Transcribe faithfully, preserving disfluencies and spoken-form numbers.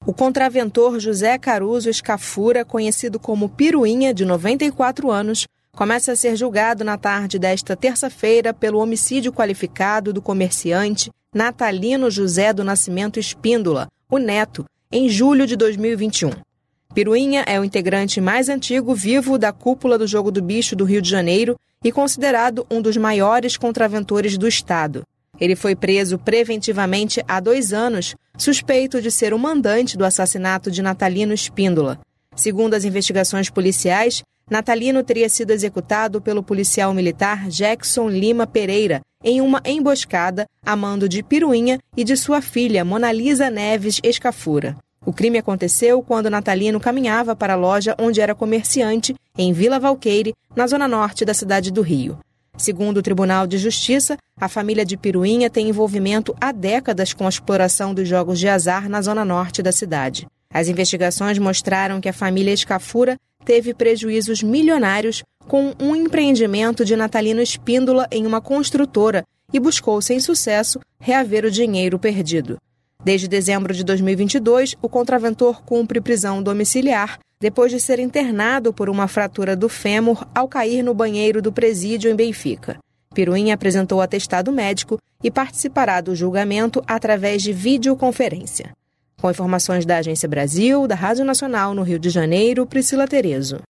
O contraventor José Caruso Scafura, conhecido como Piruinha, de noventa e quatro anos, começa a ser julgado na tarde desta terça-feira pelo homicídio qualificado do comerciante Natalino José do Nascimento Espíndola, o Neto, em julho de dois mil e vinte e um. Piruinha é o integrante mais antigo vivo da cúpula do Jogo do Bicho do Rio de Janeiro e considerado um dos maiores contraventores do estado. Ele foi preso preventivamente há dois anos, suspeito de ser o mandante do assassinato de Natalino Espíndola. Segundo as investigações policiais, Natalino teria sido executado pelo policial militar Jackson Lima Pereira em uma emboscada a mando de Piruinha e de sua filha Monalisa Neves Scafura. O crime aconteceu quando Natalino caminhava para a loja onde era comerciante, em Vila Valqueire, na zona norte da cidade do Rio. Segundo o Tribunal de Justiça, a família de Piruinha tem envolvimento há décadas com a exploração dos jogos de azar na zona norte da cidade. As investigações mostraram que a família Scafura teve prejuízos milionários com um empreendimento de Natalino Espíndola em uma construtora e buscou, sem sucesso, reaver o dinheiro perdido. Desde dezembro de dois mil e vinte e dois, o contraventor cumpre prisão domiciliar depois de ser internado por uma fratura do fêmur ao cair no banheiro do presídio em Benfica. Piruinha apresentou atestado médico e participará do julgamento através de videoconferência. Com informações da Agência Brasil, da Rádio Nacional no Rio de Janeiro, Priscila Terezo.